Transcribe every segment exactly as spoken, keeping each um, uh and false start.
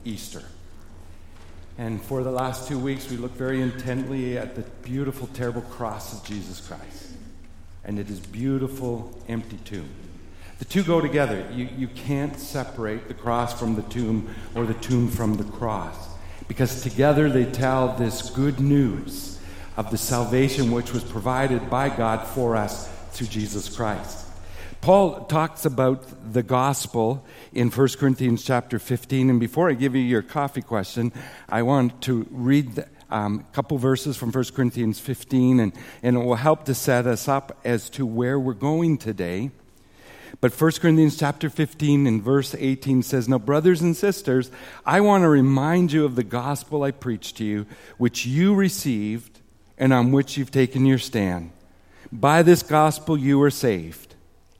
Easter. And for the last two weeks, we looked very intently at the beautiful, terrible cross of Jesus Christ and at his beautiful, empty tomb. The two go together. You, you can't separate the cross from the tomb or the tomb from the cross, because together they tell this good news of the salvation which was provided by God for us through Jesus Christ. Paul talks about the gospel in First Corinthians chapter fifteen. And before I give you your coffee question, I want to read um, a couple verses from First Corinthians fifteen, and, and it will help to set us up as to where we're going today. But First Corinthians chapter fifteen and verse eighteen says, "Now, brothers and sisters, I want to remind you of the gospel I preached to you, which you received and on which you've taken your stand. By this gospel you are saved,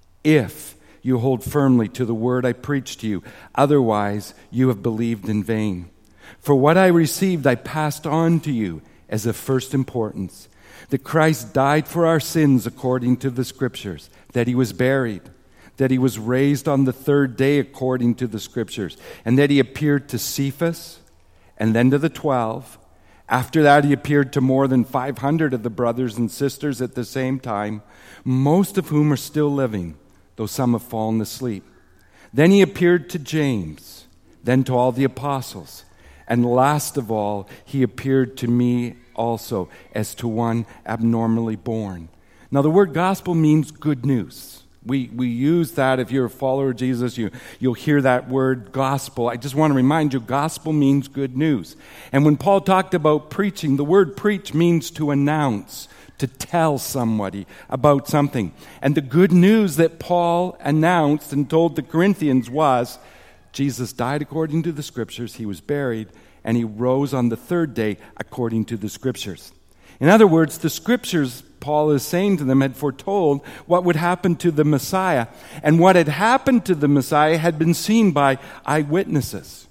if you hold firmly to the word I preached to you. Otherwise, you have believed in vain. For what I received I passed on to you as of first importance, that Christ died for our sins according to the Scriptures, that he was buried, that he was raised on the third day according to the Scriptures, and that he appeared to Cephas and then to the twelve. After that, he appeared to more than five hundred of the brothers and sisters at the same time, most of whom are still living, though some have fallen asleep. Then he appeared to James, then to all the apostles, and last of all, he appeared to me also as to one abnormally born." Now, the word gospel means good news. We we use that. If you're a follower of Jesus, you, you'll hear that word gospel. I just want to remind you, gospel means good news. And when Paul talked about preaching, the word preach means to announce, to tell somebody about something. And the good news that Paul announced and told the Corinthians was, Jesus died according to the Scriptures, he was buried, and he rose on the third day according to the Scriptures. In other words, the Scriptures, Paul is saying to them, had foretold what would happen to the Messiah. And what had happened to the Messiah had been seen by eyewitnesses.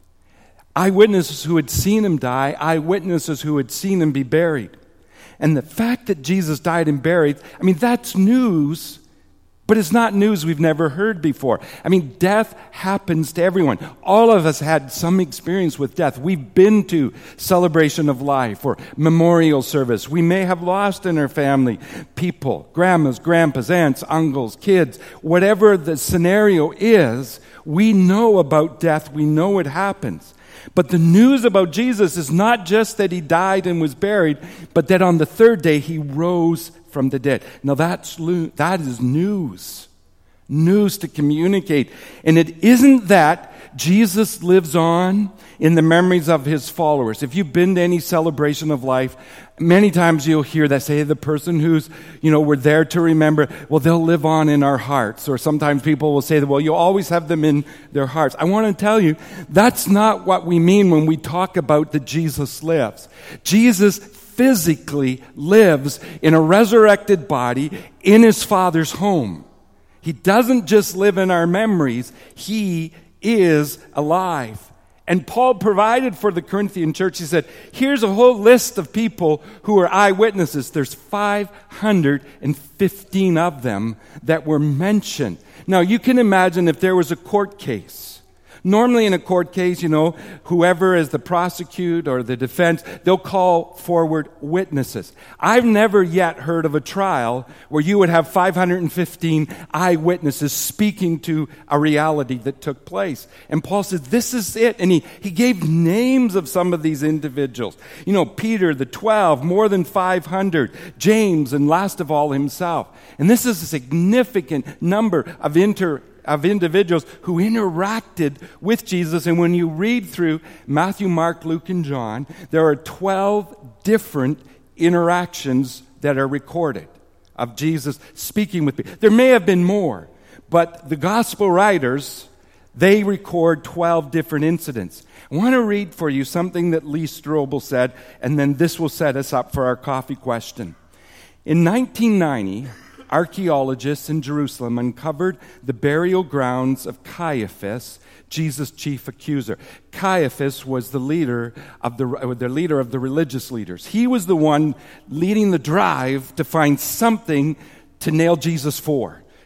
Eyewitnesses who had seen him die, eyewitnesses who had seen him be buried. And the fact that Jesus died and buried, I mean, that's news, but it's not news we've never heard before. I mean, death happens to everyone. All of us had some experience with death. We've been to celebration of life or memorial service. We may have lost in our family people, grandmas, grandpas, aunts, uncles, kids. Whatever the scenario is, we know about death. We know it happens. But the news about Jesus is not just that he died and was buried, but that on the third day he rose from the dead. Now that's that is news. News to communicate. And it isn't that Jesus lives on in the memories of his followers. If you've been to any celebration of life, many times you'll hear that, say, the person who's, you know, we're there to remember, well, they'll live on in our hearts. Or sometimes people will say that, well, you'll always have them in their hearts. I want to tell you, that's not what we mean when we talk about that Jesus lives. Jesus physically lives in a resurrected body in his Father's home. He doesn't just live in our memories. He is alive. And Paul provided for the Corinthian church. He said, here's a whole list of people who are eyewitnesses. There's five hundred fifteen of them that were mentioned. Now, you can imagine if there was a court case. Normally in a court case, you know, whoever is the prosecute or the defense, they'll call forward witnesses. I've never yet heard of a trial where you would have five hundred fifteen eyewitnesses speaking to a reality that took place. And Paul says, this is it. And he, he gave names of some of these individuals. You know, Peter, the twelve, more than five hundred, James, and last of all himself. And this is a significant number of inter of individuals who interacted with Jesus. And when you read through Matthew, Mark, Luke, and John, there are twelve different interactions that are recorded of Jesus speaking with people. There may have been more, but the gospel writers, they record twelve different incidents. I want to read for you something that Lee Strobel said, and then this will set us up for our coffee question. In nineteen ninety, archaeologists in Jerusalem uncovered the burial grounds of Caiaphas, Jesus' chief accuser. Caiaphas was the leader of the, the leader of the religious leaders. He was the one leading the drive to find something to nail Jesus for.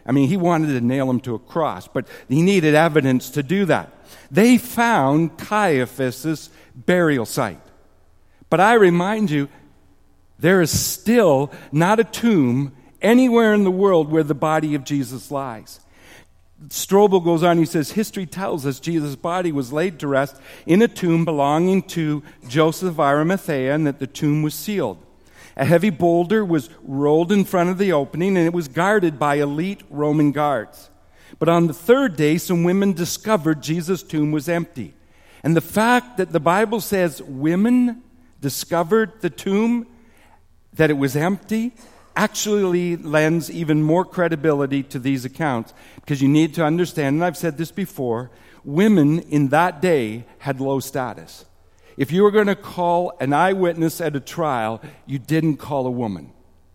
I mean, he wanted to nail him to a cross, but he needed evidence to do that. They found Caiaphas' burial site. But I remind you, there is still not a tomb anywhere in the world where the body of Jesus lies. Strobel goes on, he says, history tells us Jesus' body was laid to rest in a tomb belonging to Joseph of Arimathea, and that the tomb was sealed. A heavy boulder was rolled in front of the opening, and it was guarded by elite Roman guards. But on the third day, some women discovered Jesus' tomb was empty. And the fact that the Bible says women discovered the tomb, that it was empty, actually lends even more credibility to these accounts, because you need to understand, and I've said this before, women in that day had low status. If you were going to call an eyewitness at a trial, you didn't call a woman.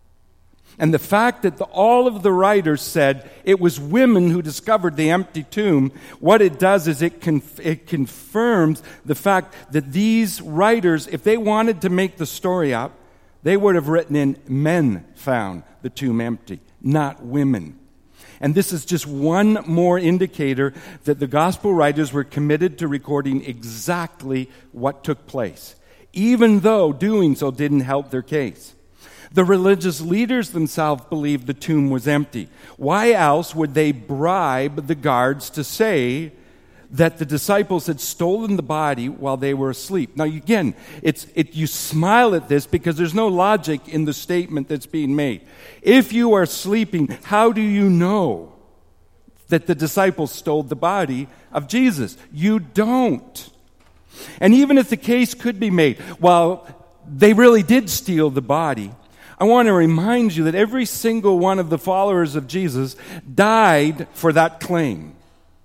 And the fact that the, all of the writers said it was women who discovered the empty tomb, what it does is it, conf- it confirms the fact that these writers, if they wanted to make the story up, they would have written in, men found the tomb empty, not women. And this is just one more indicator that the gospel writers were committed to recording exactly what took place, even though doing so didn't help their case. The religious leaders themselves believed the tomb was empty. Why else would they bribe the guards to say that the disciples had stolen the body while they were asleep? Now, again, it's it, you smile at this because there's no logic in the statement that's being made. If you are sleeping, how do you know that the disciples stole the body of Jesus? You don't. And even if the case could be made, well, they really did steal the body, I want to remind you that every single one of the followers of Jesus died for that claim.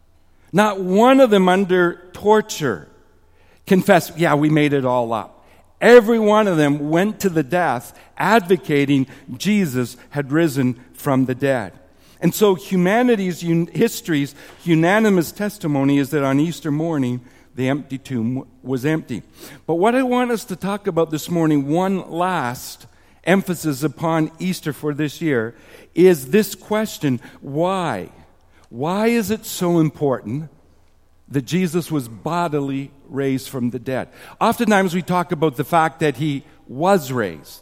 Not one of them under torture confessed, yeah, we made it all up. Every one of them went to the death advocating Jesus had risen from the dead. And so humanity's, history's unanimous testimony is that on Easter morning, the empty tomb was empty. But what I want us to talk about this morning, one last emphasis upon Easter for this year, is this question, why? Why is it so important that Jesus was bodily raised from the dead? Oftentimes we talk about the fact that he was raised.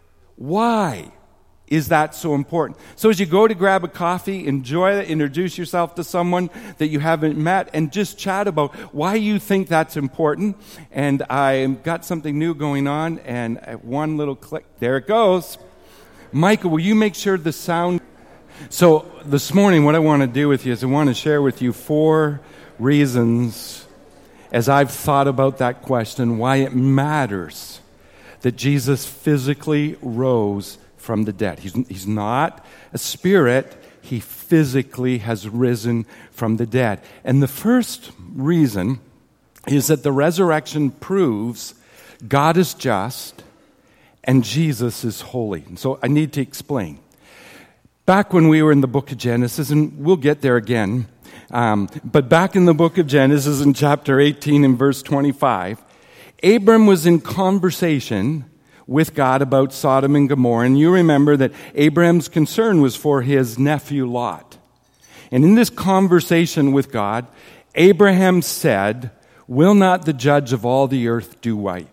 Why is that so important? So as you go to grab a coffee, enjoy it, introduce yourself to someone that you haven't met, and just chat about why you think that's important. And I've got something new going on, and at one little click, there it goes. Michael, will you make sure the sound... So this morning, what I want to do with you is I want to share with you four reasons, as I've thought about that question, why it matters that Jesus physically rose from the dead. He's, he's not a spirit. He physically has risen from the dead. And the first reason is that the resurrection proves God is just and Jesus is holy. And so I need to explain. Back when we were in the book of Genesis, and we'll get there again, um, but back in the book of Genesis in chapter eighteen and verse twenty-five, Abram was in conversation with God about Sodom and Gomorrah. And you remember that Abraham's concern was for his nephew Lot. And in this conversation with God, Abraham said, "Will not the judge of all the earth do right?"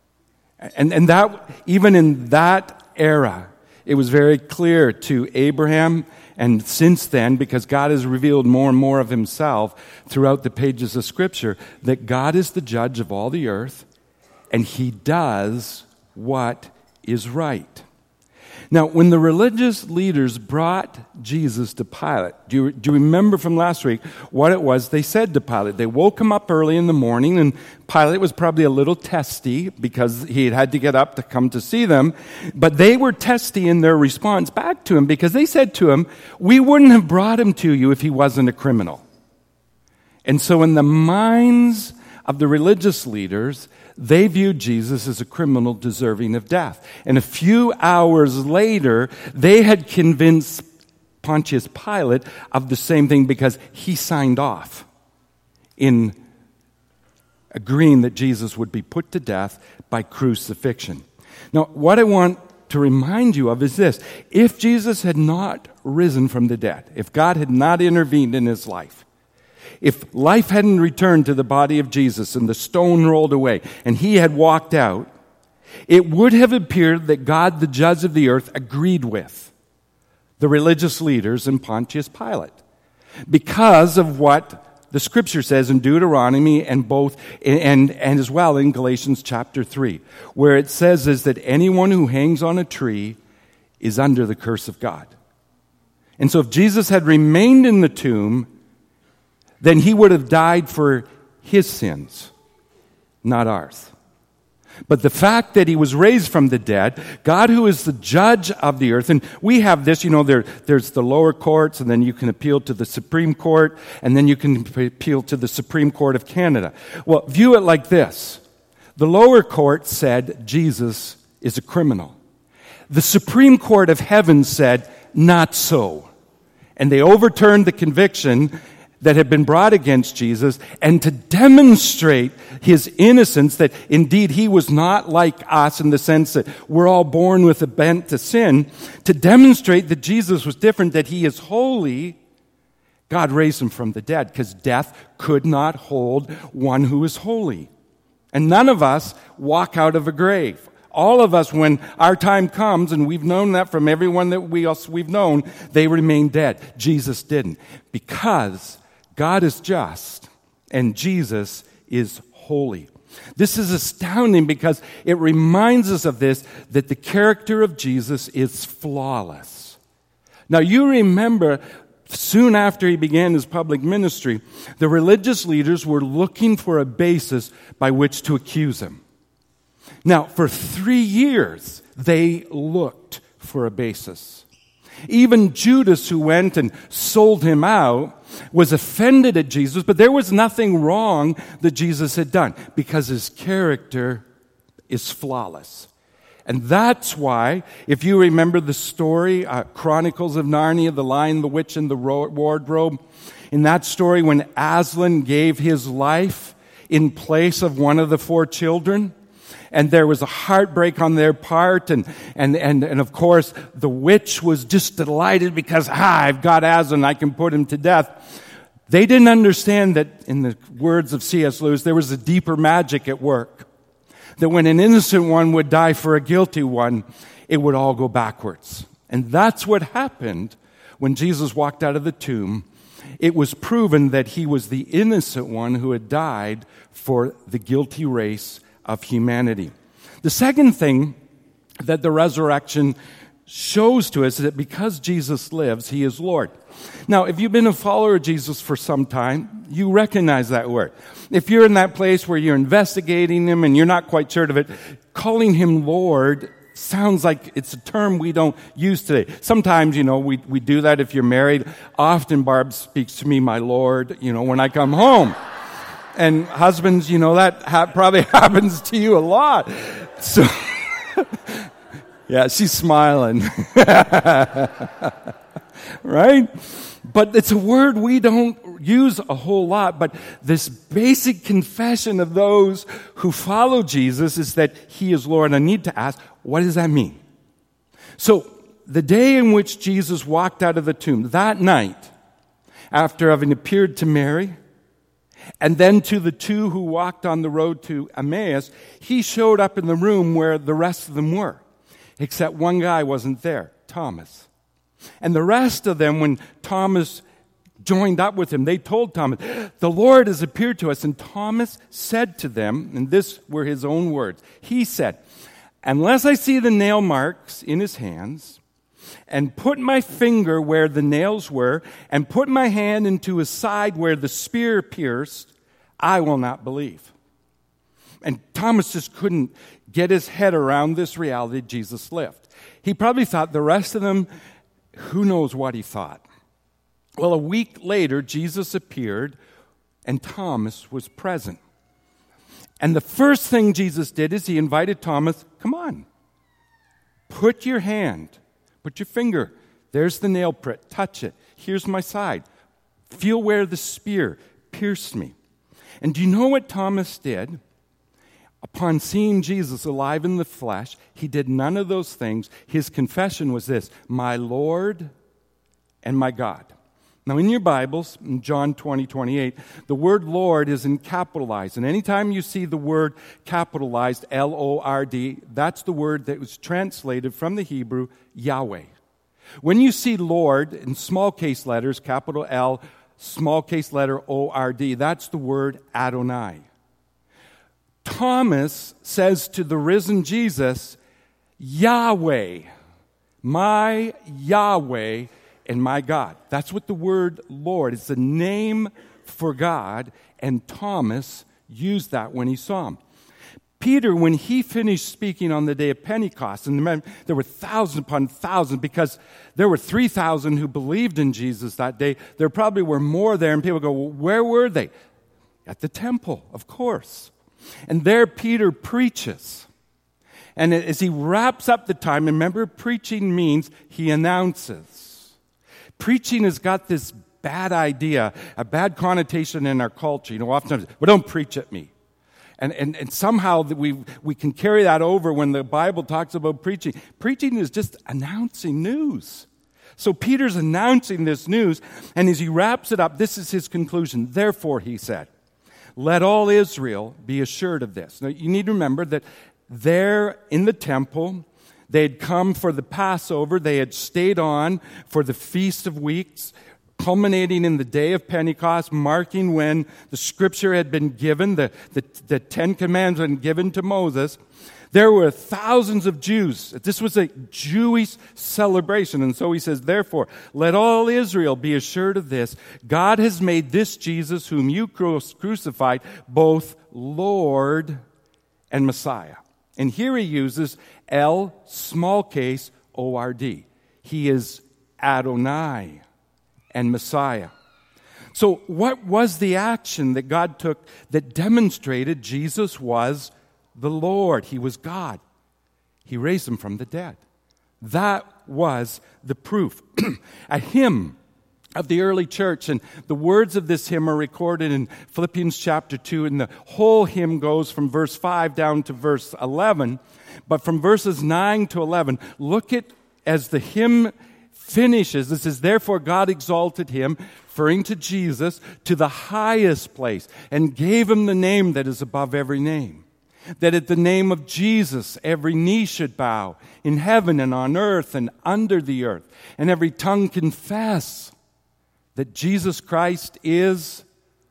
And, and that, even in that era, it was very clear to Abraham, and since then, because God has revealed more and more of himself throughout the pages of Scripture, that God is the judge of all the earth, and he does what is right. Now, when the religious leaders brought Jesus to Pilate, do you, do you remember from last week what it was they said to Pilate? They woke him up early in the morning, and Pilate was probably a little testy because he had had to get up to come to see them. But they were testy in their response back to him because they said to him, "We wouldn't have brought him to you if he wasn't a criminal." And so in the minds of the religious leaders, they viewed Jesus as a criminal deserving of death. And a few hours later, they had convinced Pontius Pilate of the same thing because he signed off in agreeing that Jesus would be put to death by crucifixion. Now, what I want to remind you of is this. If Jesus had not risen from the dead, if God had not intervened in his life, if life hadn't returned to the body of Jesus and the stone rolled away and he had walked out, it would have appeared that God, the judge of the earth, agreed with the religious leaders and Pontius Pilate because of what the Scripture says in Deuteronomy and both and, and as well in Galatians chapter three, where it says is that anyone who hangs on a tree is under the curse of God. And so if Jesus had remained in the tomb, then he would have died for his sins, not ours. But the fact that he was raised from the dead, God who is the judge of the earth, and we have this, you know, there, there's the lower courts, and then you can appeal to the Supreme Court, and then you can appeal to the Supreme Court of Canada. Well, view it like this. The lower court said Jesus is a criminal. The Supreme Court of Heaven said, not so. And they overturned the conviction that had been brought against Jesus, and to demonstrate his innocence, that indeed he was not like us in the sense that we're all born with a bent to sin, to demonstrate that Jesus was different, that he is holy, God raised him from the dead, because death could not hold one who is holy. And none of us walk out of a grave. All of us, when our time comes, and we've known that from everyone that we else we've known, they remain dead. Jesus didn't, because God is just, and Jesus is holy. This is astounding because it reminds us of this, that the character of Jesus is flawless. Now, you remember, soon after he began his public ministry, the religious leaders were looking for a basis by which to accuse him. Now, for three years, they looked for a basis. Even Judas, who went and sold him out, was offended at Jesus, but there was nothing wrong that Jesus had done because his character is flawless. And that's why, if you remember the story, uh, Chronicles of Narnia, The Lion, the Witch, and the Wardrobe, in that story when Aslan gave his life in place of one of the four children, and there was a heartbreak on their part, and, and, and, and of course, the witch was just delighted because, ah, I've got Aslan, I can put him to death. They didn't understand that, in the words of C S Lewis, there was a deeper magic at work. That when an innocent one would die for a guilty one, it would all go backwards. And that's what happened when Jesus walked out of the tomb. It was proven that he was the innocent one who had died for the guilty race of humanity. The second thing that the resurrection shows to us is that because Jesus lives, he is Lord. Now, if you've been a follower of Jesus for some time, you recognize that word. If you're in that place where you're investigating him and you're not quite sure of it, calling him Lord sounds like it's a term we don't use today. Sometimes, you know, we, we do that if you're married. Often Barb speaks to me, my Lord, you know, when I come home. And husbands, you know, that ha- probably happens to you a lot. So, yeah, she's smiling. Right? But it's a word we don't use a whole lot. But this basic confession of those who follow Jesus is that he is Lord. And I need to ask, what does that mean? So, the day in which Jesus walked out of the tomb, that night, after having appeared to Mary, and then to the two who walked on the road to Emmaus, he showed up in the room where the rest of them were. Except one guy wasn't there, Thomas. And the rest of them, when Thomas joined up with him, they told Thomas, the Lord has appeared to us. And Thomas said to them, and this were his own words, he said, unless I see the nail marks in his hands, and put my finger where the nails were, and put my hand into his side where the spear pierced, I will not believe. And Thomas just couldn't get his head around this reality Jesus lived. He probably thought the rest of them, who knows what he thought. Well, a week later, Jesus appeared, and Thomas was present. And the first thing Jesus did is he invited Thomas, come on, put your hand, put your finger, there's the nail print, touch it, here's my side, feel where the spear pierced me. And do you know what Thomas did? Upon seeing Jesus alive in the flesh, he did none of those things. His confession was this: my Lord and my God. Now, in your Bibles, in John twenty, twenty-eight, the word Lord is in capitalized. And anytime you see the word capitalized, L O R D, that's the word that was translated from the Hebrew, Yahweh. When you see Lord in small case letters, capital L, small case letter O R D, that's the word Adonai. Thomas says to the risen Jesus, Yahweh, my Yahweh and my God. That's what the word Lord is, the name for God, and Thomas used that when he saw him. Peter, when he finished speaking on the day of Pentecost, and remember, there were thousands upon thousands, because there were three thousand who believed in Jesus that day. There probably were more there, and people go, well, where were they? At the temple, of course. And there Peter preaches. And as he wraps up the time, remember, preaching means he announces. Preaching has got this bad idea, a bad connotation in our culture. You know, often, well, don't preach at me. And, and, and somehow we, we can carry that over when the Bible talks about preaching. Preaching is just announcing news. So Peter's announcing this news, and as he wraps it up, this is his conclusion. Therefore, he said, let all Israel be assured of this. Now, you need to remember that there in the temple, they had come for the Passover. They had stayed on for the Feast of Weeks, culminating in the day of Pentecost, marking when the Scripture had been given, the, the, the Ten Commandments had been given to Moses. There were thousands of Jews. This was a Jewish celebration. And so he says, therefore, let all Israel be assured of this. God has made this Jesus, whom you crucified, both Lord and Messiah. And here he uses L, small case, O R D. He is Adonai and Messiah. So what was the action that God took that demonstrated Jesus was the Lord? He was God. He raised him from the dead. That was the proof. A hymn of the early church, and the words of this hymn are recorded in Philippians chapter two, and the whole hymn goes from verse five down to verse eleven. But from verses nine to eleven, look at as the hymn finishes. It says, therefore God exalted him, referring to Jesus, to the highest place, and gave him the name that is above every name. That at the name of Jesus every knee should bow, in heaven and on earth and under the earth, and every tongue confess that Jesus Christ is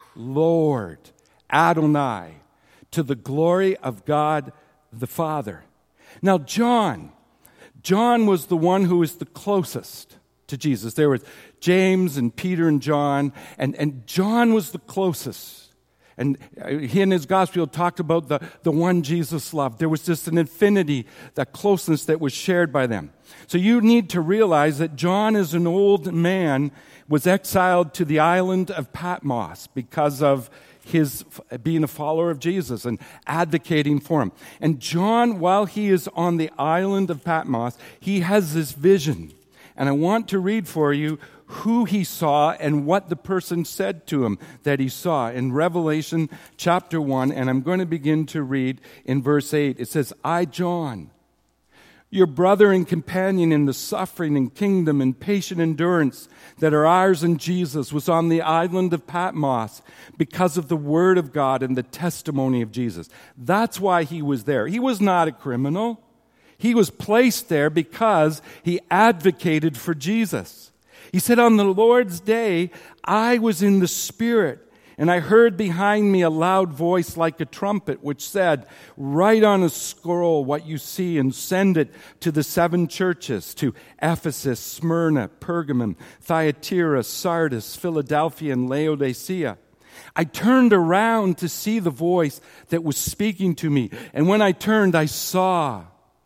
Lord, Adonai, to the glory of God the Father. Now John, John was the one who was the closest to Jesus. There was James and Peter and John, and, and John was the closest. And he in his gospel talked about the, the one Jesus loved. There was just an infinity, that closeness that was shared by them. So you need to realize that John, as an old man, was exiled to the island of Patmos because of his being a follower of Jesus and advocating for him. And John, while he is on the island of Patmos, he has this vision. And I want to read for you who he saw and what the person said to him that he saw in Revelation chapter one. And I'm going to begin to read in verse eight. It says, I, John, your brother and companion in the suffering and kingdom and patient endurance that are ours in Jesus, was on the island of Patmos because of the word of God and the testimony of Jesus. That's why he was there. He was not a criminal. He was placed there because he advocated for Jesus. He said, on the Lord's day, I was in the Spirit, and I heard behind me a loud voice like a trumpet, which said, write on a scroll what you see and send it to the seven churches, to Ephesus, Smyrna, Pergamum, Thyatira, Sardis, Philadelphia, and Laodicea. I turned around to see the voice that was speaking to me, and when I turned, I saw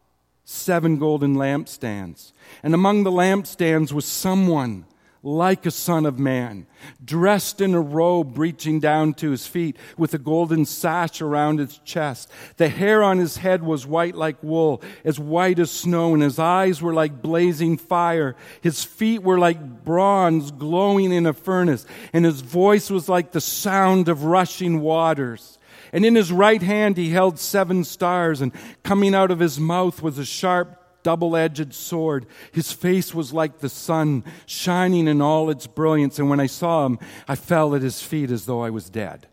seven golden lampstands. And among the lampstands was someone like a son of man, dressed in a robe reaching down to his feet, with a golden sash around his chest. The hair on his head was white like wool, as white as snow, and his eyes were like blazing fire. His feet were like bronze glowing in a furnace, and his voice was like the sound of rushing waters. And in his right hand he held seven stars, and coming out of his mouth was a sharp, double-edged sword. His face was like the sun, shining in all its brilliance. And when I saw him, I fell at his feet as though I was dead.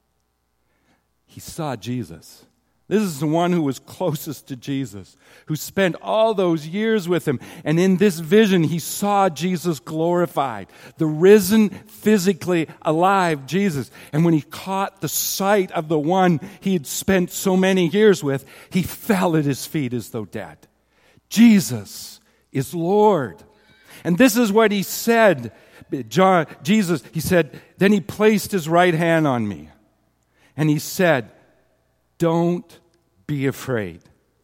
He saw Jesus. This is the one who was closest to Jesus, who spent all those years with him. And in this vision, he saw Jesus glorified, the risen, physically alive Jesus. And when he caught the sight of the one he had spent so many years with, he fell at his feet as though dead. Jesus is Lord. And this is what he said. John, Jesus, he said, then he placed his right hand on me. And he said, don't be afraid.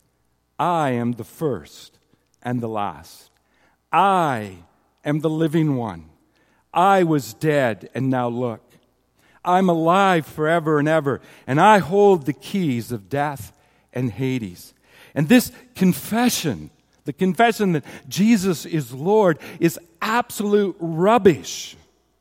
I am the first and the last. I am the living one. I was dead, and now look. I'm alive forever and ever, and I hold the keys of death and Hades. And this confession, the confession that Jesus is Lord, is absolute rubbish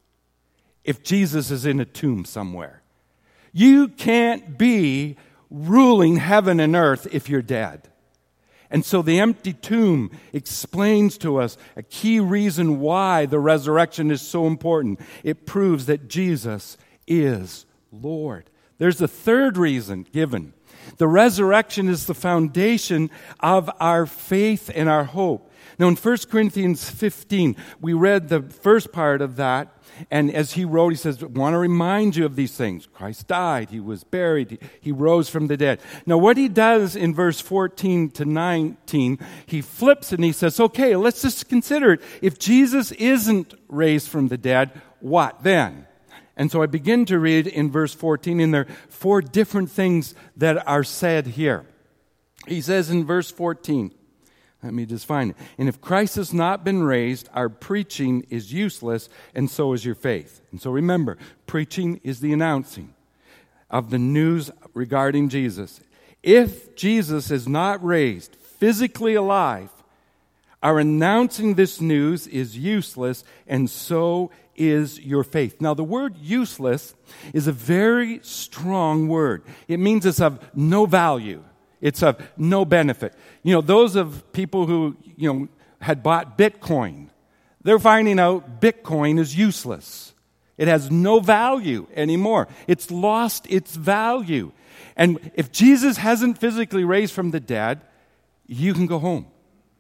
if Jesus is in a tomb somewhere. You can't be ruling heaven and earth if you're dead. And so the empty tomb explains to us a key reason why the resurrection is so important. It proves that Jesus is Lord. There's a third reason given. The resurrection is the foundation of our faith and our hope. Now in First Corinthians fifteen, we read the first part of that. And as he wrote, he says, I want to remind you of these things. Christ died, he was buried, he, he rose from the dead. Now what he does in verse fourteen to nineteen, he flips it and he says, okay, let's just consider it. If Jesus isn't raised from the dead, what then? And so I begin to read in verse fourteen, and there are four different things that are said here. He says in verse fourteen, let me just find it. And if Christ has not been raised, our preaching is useless, and so is your faith. And so remember, preaching is the announcing of the news regarding Jesus. If Jesus is not raised, physically alive, our announcing this news is useless, and so is your faith. Now, the word useless is a very strong word. It means it's of no value. It's of no benefit. You know, those of people who, you know, had bought Bitcoin, they're finding out Bitcoin is useless. It has no value anymore. It's lost its value. And if Jesus hasn't physically raised from the dead, you can go home.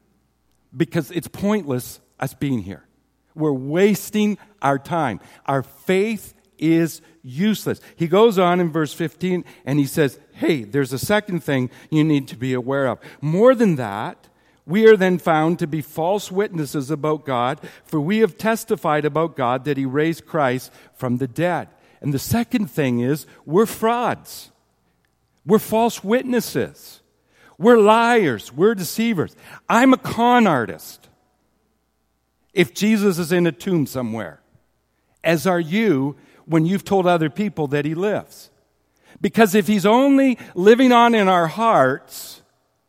Because it's pointless us being here. We're wasting our time. Our faith is useless. He goes on in verse fifteen and he says, hey, there's a second thing you need to be aware of. More than that, we are then found to be false witnesses about God, for we have testified about God that he raised Christ from the dead. And the second thing is, we're frauds. We're false witnesses. We're liars. We're deceivers. I'm a con artist if Jesus is in a tomb somewhere, as are you when you've told other people that he lives. Because if he's only living on in our hearts,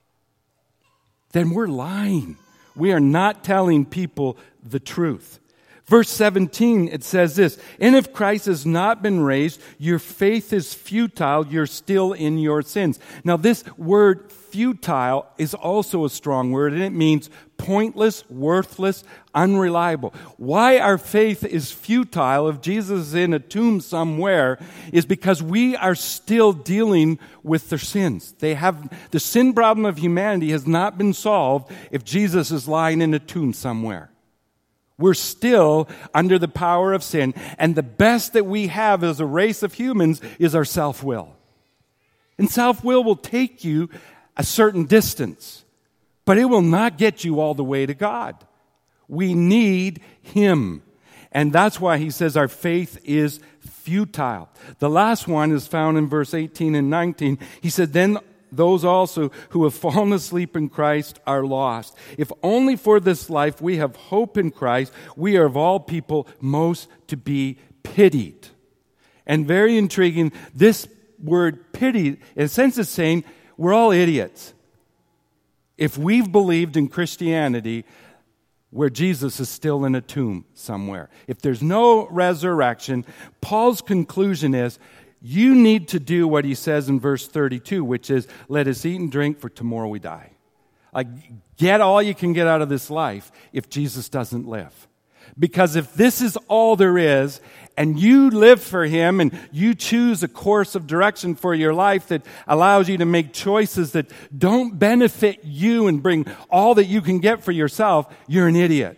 then we're lying. We are not telling people the truth. Verse seventeen, it says this, and if Christ has not been raised, your faith is futile, you're still in your sins. Now this word futile is also a strong word, and it means pointless, worthless, unreliable. Why our faith is futile if Jesus is in a tomb somewhere is because we are still dealing with their sins. They have the sin problem of humanity has not been solved if Jesus is lying in a tomb somewhere. We're still under the power of sin, and the best that we have as a race of humans is our self-will. And self-will will take you a certain distance, but it will not get you all the way to God. We need him. And that's why he says our faith is futile. The last one is found in verse eighteen and nineteen. He said, then those also who have fallen asleep in Christ are lost. If only for this life we have hope in Christ, we are of all people most to be pitied. And very intriguing, this word pitied, in a sense is saying, we're all idiots. If we've believed in Christianity where Jesus is still in a tomb somewhere. If there's no resurrection, Paul's conclusion is, you need to do what he says in verse thirty-two, which is, let us eat and drink, for tomorrow we die. Like, get all you can get out of this life if Jesus doesn't live. Because if this is all there is, and you live for him, and you choose a course of direction for your life that allows you to make choices that don't benefit you and bring all that you can get for yourself, you're an idiot.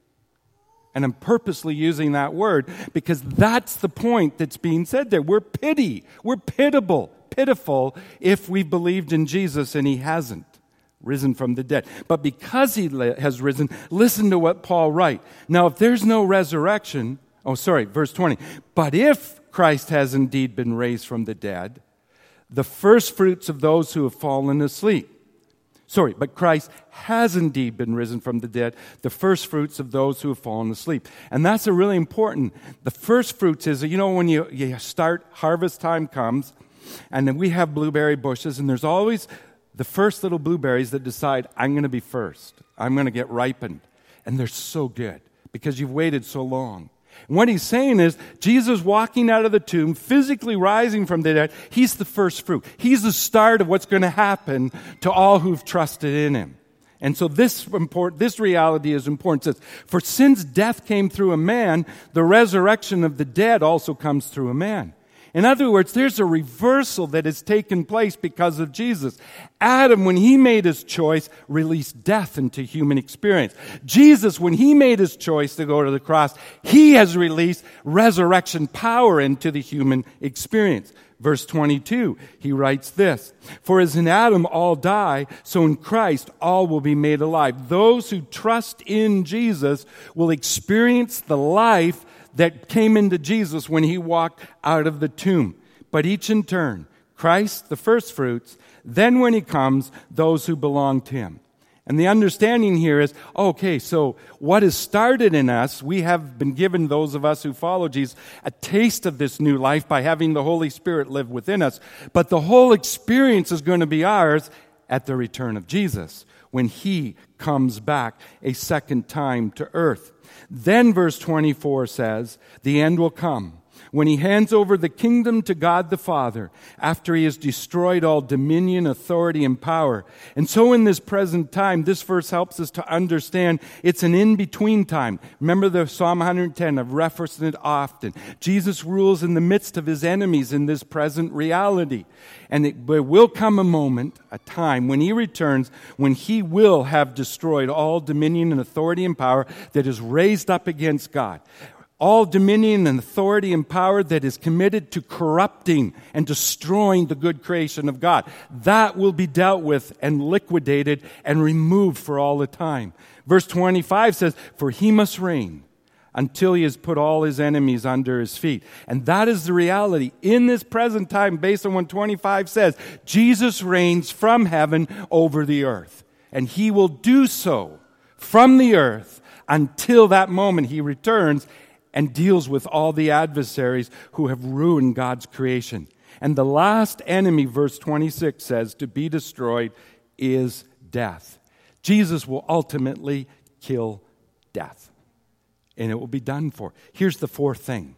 And I'm purposely using that word because that's the point that's being said there. We're pity. We're pitiable, pitiful if we believed in Jesus and he hasn't risen from the dead. But because he has risen, listen to what Paul writes. Now, if there's no resurrection, oh, sorry, verse twenty. But if Christ has indeed been raised from the dead, the first fruits of those who have fallen asleep. Sorry, but Christ has indeed been risen from the dead, the first fruits of those who have fallen asleep. And that's a really important. The first fruits is, you know, when you, you start, harvest time comes, and then we have blueberry bushes, and there's always the first little blueberries that decide, I'm going to be first. I'm going to get ripened. And they're so good because you've waited so long. And what he's saying is, Jesus walking out of the tomb, physically rising from the dead, he's the first fruit. He's the start of what's going to happen to all who've trusted in him. And so this import, this reality is important. It says, for since death came through a man, the resurrection of the dead also comes through a man. In other words, there's a reversal that has taken place because of Jesus. Adam, when he made his choice, released death into human experience. Jesus, when he made his choice to go to the cross, he has released resurrection power into the human experience. Verse twenty-two, he writes this, for as in Adam all die, so in Christ all will be made alive. Those who trust in Jesus will experience the life that came into Jesus when he walked out of the tomb. But each in turn, Christ, the first fruits, then when he comes, those who belong to him. And the understanding here is, okay, so what has started in us, we have been given, those of us who follow Jesus, a taste of this new life by having the Holy Spirit live within us. But the whole experience is going to be ours at the return of Jesus, when he comes back a second time to earth. Then verse twenty-four says, the end will come when he hands over the kingdom to God the Father after he has destroyed all dominion, authority, and power. And so in this present time, this verse helps us to understand it's an in-between time. Remember the Psalm one ten, I've referenced it often. Jesus rules in the midst of his enemies in this present reality. And it, there will come a moment, a time, when he returns, when he will have destroyed all dominion and authority and power that is raised up against God. All dominion and authority and power that is committed to corrupting and destroying the good creation of God. That will be dealt with and liquidated and removed for all the time. Verse twenty-five says, for he must reign until he has put all his enemies under his feet. And that is the reality. In this present time, based on what twenty-five says, Jesus reigns from heaven over the earth. And he will do so from the earth until that moment he returns and deals with all the adversaries who have ruined God's creation. And the last enemy, verse twenty-six says, to be destroyed is death. Jesus will ultimately kill death. And it will be done for. Here's the fourth thing.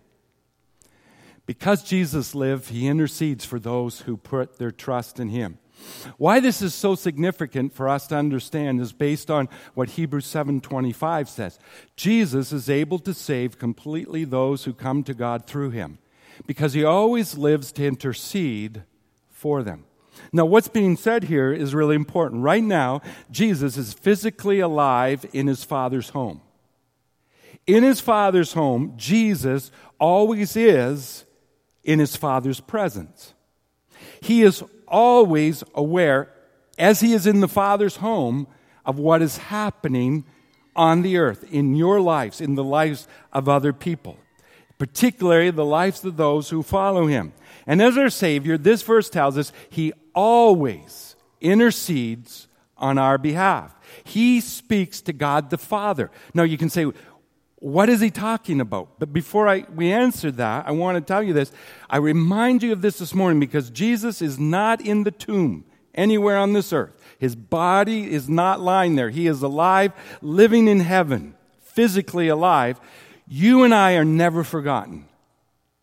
Because Jesus lived, he intercedes for those who put their trust in him. Why this is so significant for us to understand is based on what Hebrews seven twenty-five says. Jesus is able to save completely those who come to God through him, because he always lives to intercede for them. Now, what's being said here is really important. Right now, Jesus is physically alive in his Father's home. In his Father's home, Jesus always is in his Father's presence. He is always aware, as he is in the Father's home, of what is happening on the earth, in your lives, in the lives of other people, particularly the lives of those who follow him. And as our Savior, this verse tells us he always intercedes on our behalf. He speaks to God the Father. Now you can say, what is he talking about? But before I we answer that, I want to tell you this. I remind you of this this morning because Jesus is not in the tomb anywhere on this earth. His body is not lying there. He is alive, living in heaven, physically alive. You and I are never forgotten.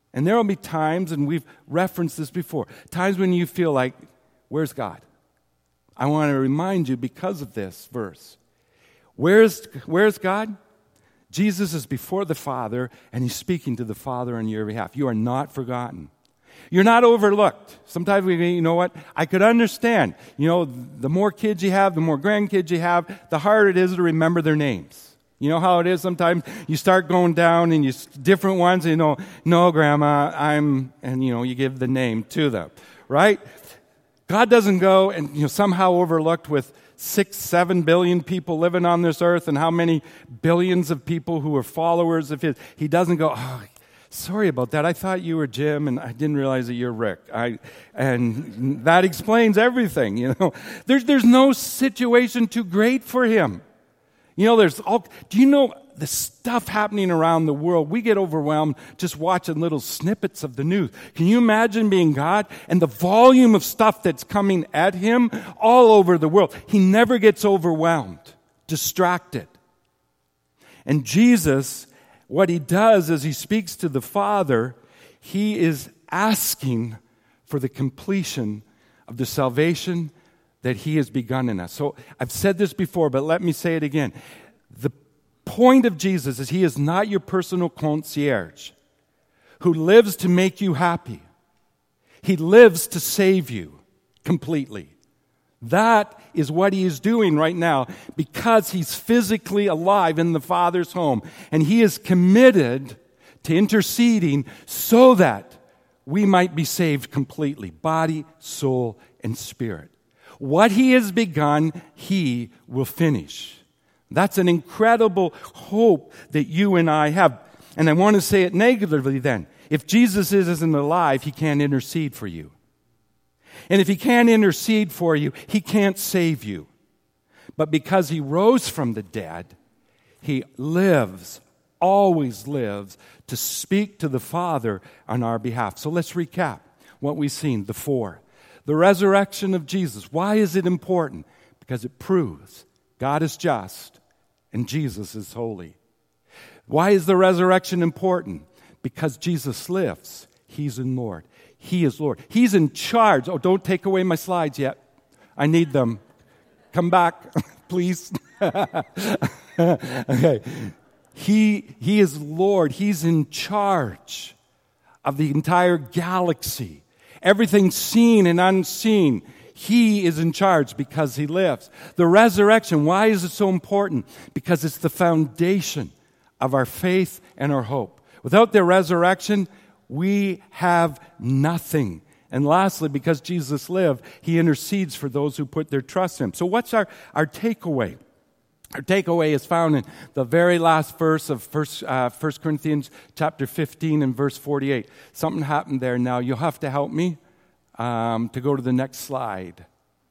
And there will be times, and we've referenced this before, times when you feel like, where's God? I want to remind you because of this verse. Where's, where's God? Jesus is before the Father, and he's speaking to the Father on your behalf. You are not forgotten. You're not overlooked. Sometimes we, you know what, I could understand. You know, the more kids you have, the more grandkids you have, the harder it is to remember their names. You know how it is sometimes you start going down and you different ones, and you know, no, Grandma, I'm, and you know, you give the name to them, right? God doesn't go and, you know, somehow overlooked with six, seven billion people living on this earth and how many billions of people who are followers of his. He doesn't go, oh, sorry about that. I thought you were Jim, and I didn't realize that you're Rick. I, and that explains everything, you know. There's, there's no situation too great for him. You know, there's all, do you know the stuff happening around the world? We get overwhelmed just watching little snippets of the news. Can you imagine being God and the volume of stuff that's coming at him all over the world? He never gets overwhelmed, distracted. And Jesus, what he does is he speaks to the Father. He is asking for the completion of the salvation that he has begun in us. So I've said this before, but let me say it again. The point of Jesus is he is not your personal concierge who lives to make you happy. He lives to save you completely. That is what he is doing right now because he's physically alive in the Father's home. And he is committed to interceding so that we might be saved completely, body, soul, and spirit. What he has begun, he will finish. That's an incredible hope that you and I have. And I want to say it negatively then. If Jesus isn't alive, he can't intercede for you. And if he can't intercede for you, he can't save you. But because he rose from the dead, he lives, always lives, to speak to the Father on our behalf. So let's recap what we've seen, the four. The resurrection of Jesus. Why is it important? Because it proves God is just and Jesus is holy. Why is the resurrection important? Because Jesus lives. He's in Lord. He is Lord. He's in charge. Oh, don't take away my slides yet. I need them. Come back, please. Okay. He, he is Lord. He's in charge of the entire galaxy. Everything seen and unseen, he is in charge because he lives. The resurrection, why is it so important? Because it's the foundation of our faith and our hope. Without the resurrection, we have nothing. And lastly, because Jesus lived, he intercedes for those who put their trust in him. So what's our, our takeaway? Our takeaway is found in the very last verse of First, uh, First Corinthians chapter fifteen and verse forty-eight. Something happened there now. You'll have to help me um, to go to the next slide.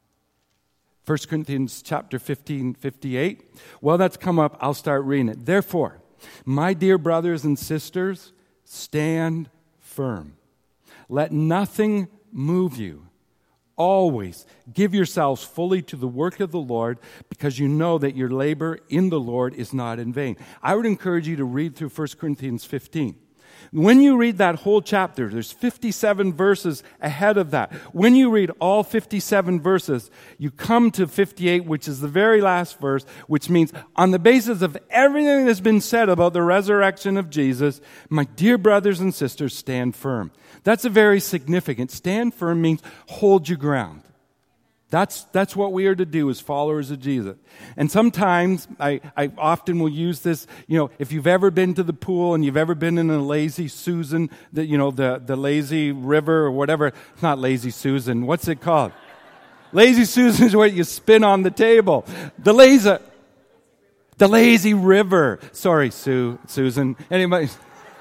First Corinthians chapter fifteen, fifty-eight. Well, that's come up. I'll start reading it. Therefore, my dear brothers and sisters, stand firm. Let nothing move you. Always give yourselves fully to the work of the Lord, because you know that your labor in the Lord is not in vain. I would encourage you to read through First Corinthians fifteen. When you read that whole chapter, there's fifty-seven verses ahead of that. When you read all fifty-seven verses, you come to fifty-eight, which is the very last verse, which means on the basis of everything that's been said about the resurrection of Jesus, my dear brothers and sisters, stand firm. That's a very significant. Stand firm means hold your ground. That's that's what we are to do as followers of Jesus. And sometimes, I, I often will use this, you know, if you've ever been to the pool and you've ever been in a Lazy Susan, the, you know, the, the lazy river or whatever. It's not Lazy Susan. What's it called? Lazy Susan is what you spin on the table. The lazy, the lazy river. Sorry, Sue, Susan. Anybody?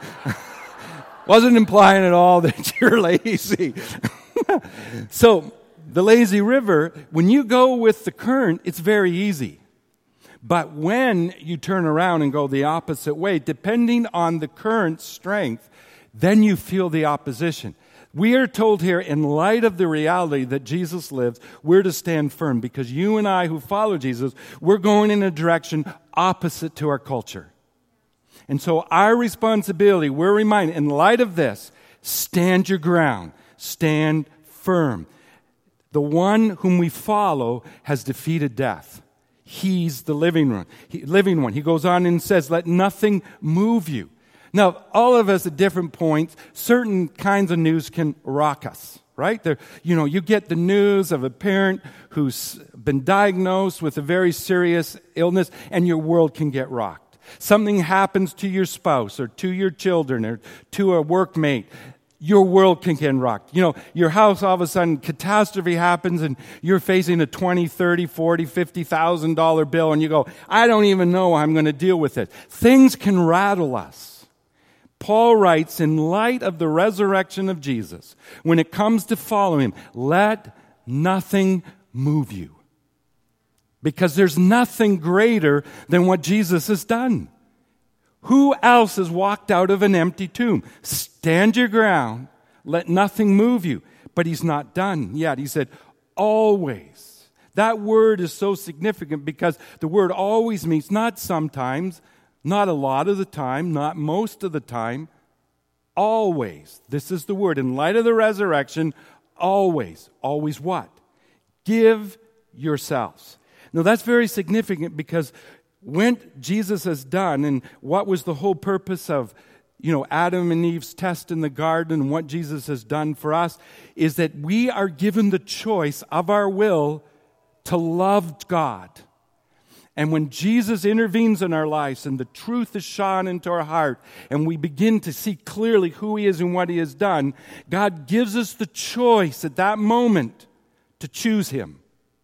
Wasn't implying at all that you're lazy. So, the lazy river, when you go with the current, it's very easy. But when you turn around and go the opposite way, depending on the current strength, then you feel the opposition. We are told here, in light of the reality that Jesus lives, we're to stand firm, because you and I who follow Jesus, we're going in a direction opposite to our culture. And so our responsibility, we're reminded, in light of this, Stand your ground. Stand firm. The one whom we follow has defeated death. He's the living one. He, living one. He goes on and says, let nothing move you. Now, all of us at different points, certain kinds of news can rock us, right? There, you know, you get the news of a parent who's been diagnosed with a very serious illness, and your world can get rocked. Something happens to your spouse or to your children or to a workmate. Your world can get rocked. You know, your house, all of a sudden, catastrophe happens and you're facing a twenty, thirty, forty, fifty thousand dollar bill and you go, I don't even know how I'm going to deal with it. Things can rattle us. Paul writes, in light of the resurrection of Jesus, when it comes to following him, let nothing move you. Because there's nothing greater than what Jesus has done. Who else has walked out of an empty tomb? Stand your ground. Let nothing move you. But he's not done yet. He said, always. That word is so significant because the word always means not sometimes, not a lot of the time, not most of the time. Always. This is the word. In light of the resurrection, always. Always what? Give yourselves. Now that's very significant because what Jesus has done and what was the whole purpose of, you know, Adam and Eve's test in the garden and what Jesus has done for us is that we are given the choice of our will to love God. And when Jesus intervenes in our lives and the truth is shone into our heart and we begin to see clearly who He is and what He has done, God gives us the choice at that moment to choose Him.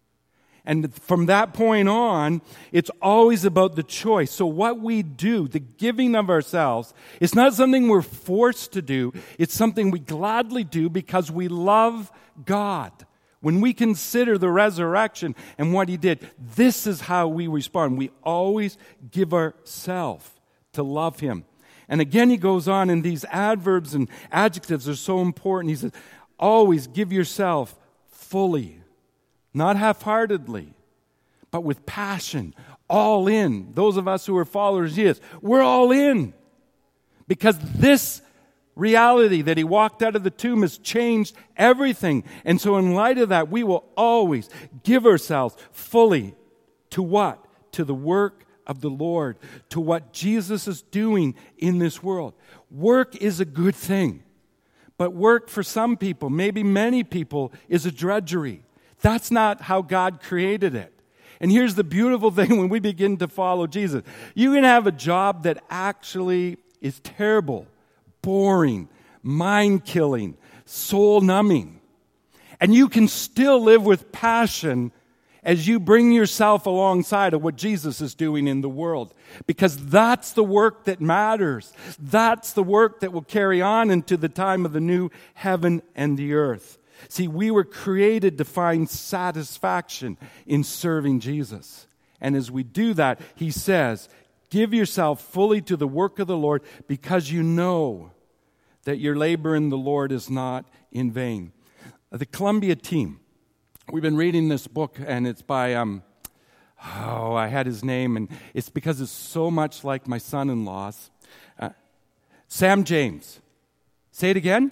And from that point on, it's always about the choice. So what we do, the giving of ourselves, it's not something we're forced to do. It's something we gladly do because we love God. When we consider the resurrection and what He did, this is how we respond. We always give ourselves to love Him. And again, he goes on, and these adverbs and adjectives are so important. He says, always give yourself fully. Not half-heartedly, but with passion, all in. Those of us who are followers of Jesus, we're all in. Because this reality that He walked out of the tomb has changed everything. And so in light of that, we will always give ourselves fully to what? To the work of the Lord, to what Jesus is doing in this world. Work is a good thing. But work for some people, maybe many people, is a drudgery. That's not how God created it. And here's the beautiful thing when we begin to follow Jesus. You can have a job that actually is terrible, boring, mind-killing, soul-numbing. And you can still live with passion as you bring yourself alongside of what Jesus is doing in the world. Because that's the work that matters. That's the work that will carry on into the time of the new heaven and the earth. See, we were created to find satisfaction in serving Jesus. And as we do that, He says, give yourself fully to the work of the Lord because you know that your labor in the Lord is not in vain. The Columbia team, we've been reading this book, and it's by, um, oh, I had his name, and it's because it's so much like my son-in-law's. Uh, Sam James. Say it again?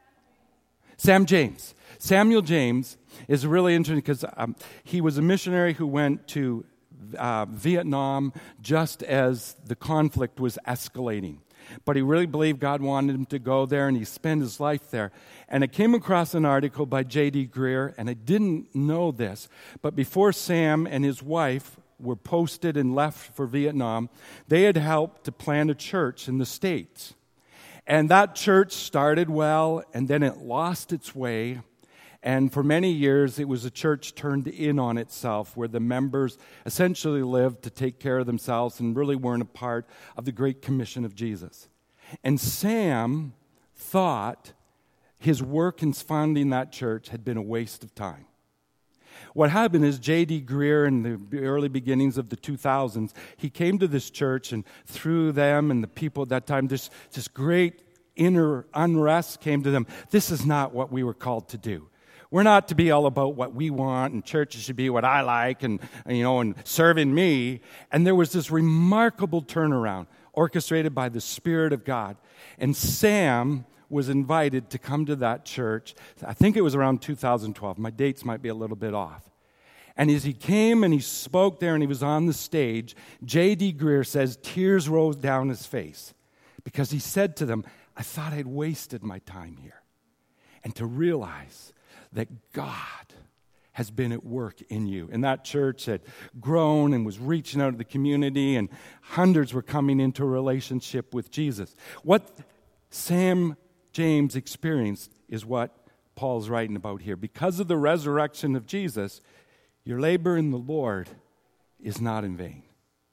Sam James. Samuel James is really interesting because um, he was a missionary who went to uh, Vietnam just as the conflict was escalating. But he really believed God wanted him to go there, and he spent his life there. And I came across an article by J D Greear, and I didn't know this, but before Sam and his wife were posted and left for Vietnam, they had helped to plant a church in the States. And that church started well, and then it lost its way. And for many years, it was a church turned in on itself, where the members essentially lived to take care of themselves and really weren't a part of the Great Commission of Jesus. And Sam thought his work in founding that church had been a waste of time. What happened is J D Greear, in the early beginnings of the two thousands, he came to this church, and through them and the people at that time, this, this great inner unrest came to them. This is not what we were called to do. We're not to be all about what we want, and churches should be what I like, and, you know, and serving me. And there was this remarkable turnaround orchestrated by the Spirit of God. And Sam was invited to come to that church. I think it was around two thousand twelve. My dates might be a little bit off. And as he came and he spoke there and he was on the stage, J D. Greear says tears rolled down his face because he said to them, I thought I'd wasted my time here. And to realize that God has been at work in you. And that church had grown and was reaching out to the community, and hundreds were coming into a relationship with Jesus. What Sam James experienced is what Paul's writing about here. Because of the resurrection of Jesus, your labor in the Lord is not in vain.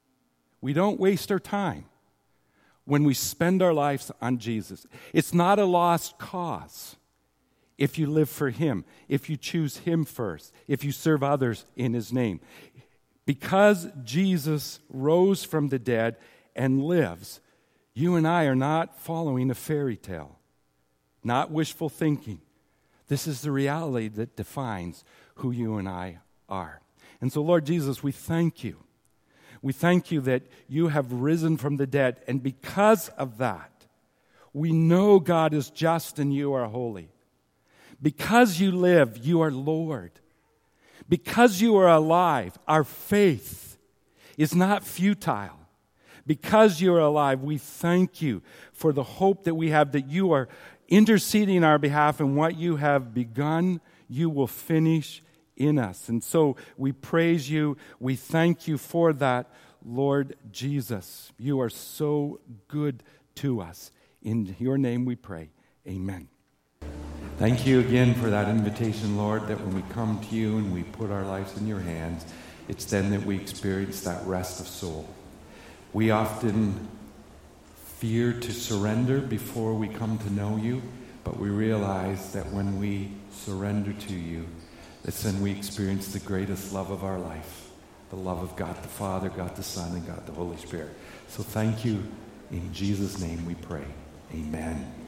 We don't waste our time when we spend our lives on Jesus. It's not a lost cause. If you live for Him, if you choose Him first, if you serve others in His name. Because Jesus rose from the dead and lives, you and I are not following a fairy tale, not wishful thinking. This is the reality that defines who you and I are. And so, Lord Jesus, we thank you. We thank you that you have risen from the dead, and because of that, we know God is just and you are holy. Because you live, you are Lord. Because you are alive, our faith is not futile. Because you are alive, we thank you for the hope that we have that you are interceding on our behalf, and what you have begun, you will finish in us. And so we praise you. We thank you for that, Lord Jesus. You are so good to us. In your name we pray. Amen. Thank you again for that invitation, Lord, that when we come to you and we put our lives in your hands, it's then that we experience that rest of soul. We often fear to surrender before we come to know you, but we realize that when we surrender to you, that's when we experience the greatest love of our life, the love of God the Father, God the Son, and God the Holy Spirit. So thank you. In Jesus' name we pray. Amen.